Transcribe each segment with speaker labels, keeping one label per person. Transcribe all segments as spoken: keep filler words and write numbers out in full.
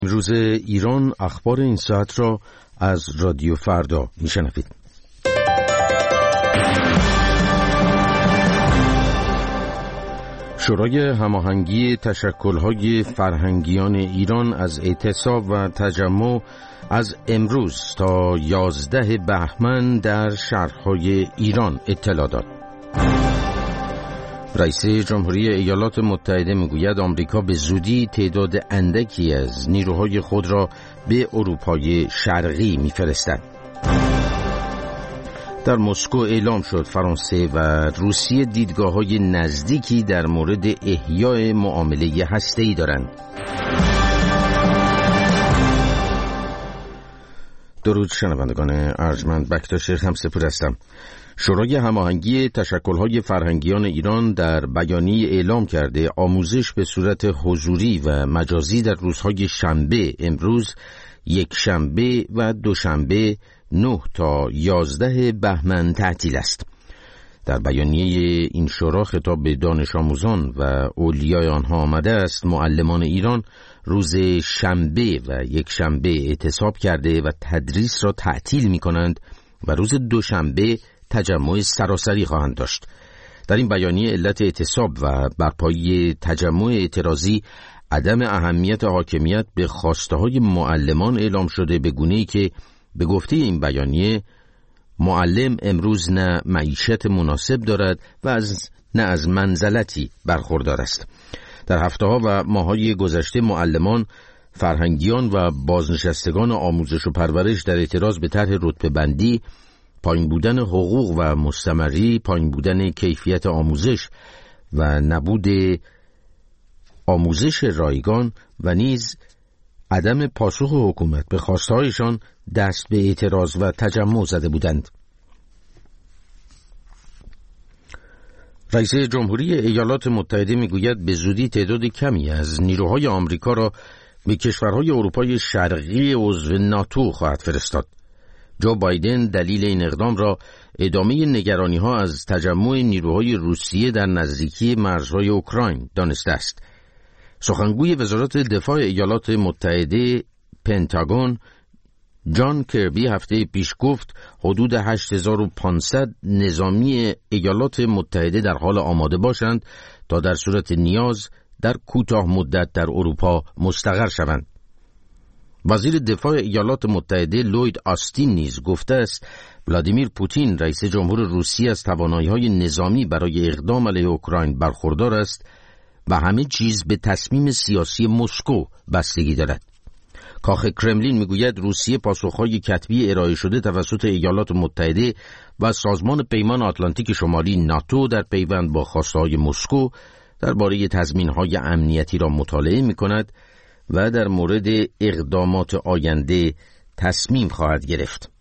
Speaker 1: امروز ایران اخبار این ساعت را از رادیو فردا میشنوید. شورای هماهنگی تشکل‌های فرهنگیان ایران از اعتصاب و تجمع از امروز تا یازده بهمن در شهرهای ایران اطلاع داد. رئیس جمهوری ایالات متحده میگوید آمریکا به زودی تعداد اندکی از نیروهای خود را به اروپای شرقی میفرستد. در مسکو اعلام شد فرانسه و روسیه دیدگاه‌های نزدیکی در مورد احیای معامله هسته‌ای دارند. درود شنوندگان ارجمند، بکتاش خمسپور هستم. شورای هماهنگی تشکل‌های فرهنگیان ایران در بیانیه اعلام کرده آموزش به صورت حضوری و مجازی در روزهای شنبه، امروز، یک شنبه و دوشنبه نه تا یازده بهمن تعطیل است. در بیانیه این شورا خطاب به دانش آموزان و اولیای آنها آمده است معلمان ایران روز شنبه و یک شنبه اعتصاب کرده و تدریس را تعطیل می کنند و روز دوشنبه تجمع سراسری خواهند داشت. در این بیانیه علت اعتصاب و برپایی تجمع اعتراضی عدم اهمیت حاکمیت به خواسته‌های معلمان اعلام شده، به گونه‌ای که به گفته این بیانیه معلم امروز نه معیشت مناسب دارد و از نه از منزلتی برخوردار است. در هفته‌ها و ماه‌های گذشته معلمان، فرهنگیان و بازنشستگان آموزش و پرورش در اعتراض به طرح رتبه‌بندی، پایین بودن حقوق و مستمری، پایین بودن کیفیت آموزش و نبود آموزش رایگان و نیز عدم پاسخ حکومت به خواستهایشان دست به اعتراض و تجمع زده بودند. رئیس جمهوری ایالات متحده میگوید به زودی تعداد کمی از نیروهای آمریکا را به کشورهای اروپای شرقی عضو ناتو خواهد فرستاد. جو بایدن دلیل این اقدام را ادامه نگرانی‌ها از تجمع نیروهای روسیه در نزدیکی مرزهای اوکراین دانسته است. سخنگوی وزارت دفاع ایالات متحده پنتاگون جان کربی هفته پیش گفت حدود هشت هزار و پانصد نظامی ایالات متحده در حال آماده باشند تا در صورت نیاز در کوتاه مدت در اروپا مستقر شوند. وزیر دفاع ایالات متحده لوید آستین نیز گفته است ولادیمیر پوتین رئیس جمهور روسیه از توانایی‌های نظامی برای اقدام علیه اوکراین برخوردار است و همه چیز به تصمیم سیاسی مسکو بستگی دارد. کاخ کرملین میگوید روسیه پاسخهای کتبی ارائه شده توسط ایالات متحده و سازمان پیمان آتلانتیک شمالی ناتو در پیوند با خواسته‌های مسکو درباره تضمین‌های امنیتی را مطالعه می‌کند و در مورد اقدامات آینده تصمیم خواهد گرفت.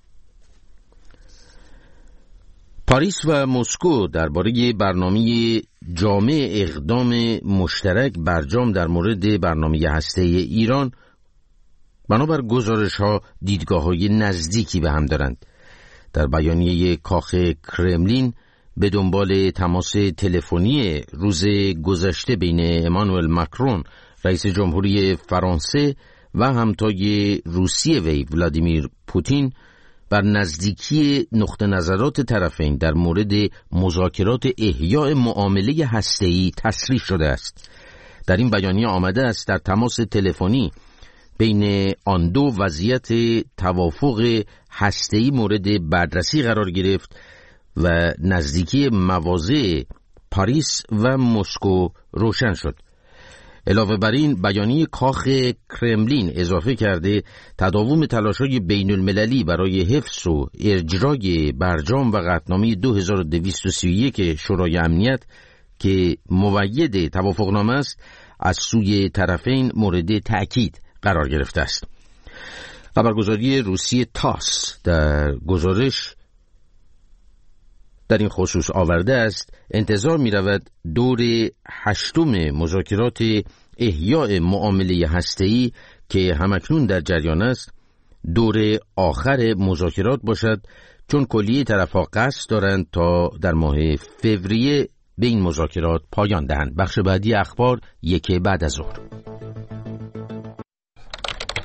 Speaker 1: پاریس و مسکو درباره برنامه جامع اقدام مشترک برجام در مورد برنامه هسته‌ای ایران بنابر گزارش‌ها دیدگاه‌های نزدیکی به هم دارند. در بیانیه کاخ کرملین به دنبال تماس تلفنی روز گذشته بین امانوئل ماکرون رئیس جمهوری فرانسه و همتای روسیه وی ولادیمیر پوتین بر نزدیکی نقطه نظرات طرفین در مورد مذاکرات احیای معامله هسته‌ای تصریح شده است. در این بیانیه آمده است در تماس تلفنی بین آن دو وضعیت توافق هسته‌ای مورد بررسی قرار گرفت و نزدیکی مواضع پاریس و مسکو روشن شد. علاوه بر این بیانیه کاخ کرملین اضافه کرده تداوم تلاش‌های بین المللی برای حفظ و اجرای برجام و قطعنامه دو هزار و دویست و سی و یک شورای امنیت که مؤید توافقنامه است از سوی طرفین مورد تأکید قرار گرفته است. خبرگزاری روسیه تاس در گزارش در این خصوص آورده است انتظار می رود دور هشتم مذاکرات احیای معامله هسته‌ای که همکنون در جریان است دور آخر مذاکرات باشد، چون کلیه طرف‌ها قصد دارند تا در ماه فوریه به این مذاکرات پایان دهند. بخش بعدی اخبار یک بعد از ظهر.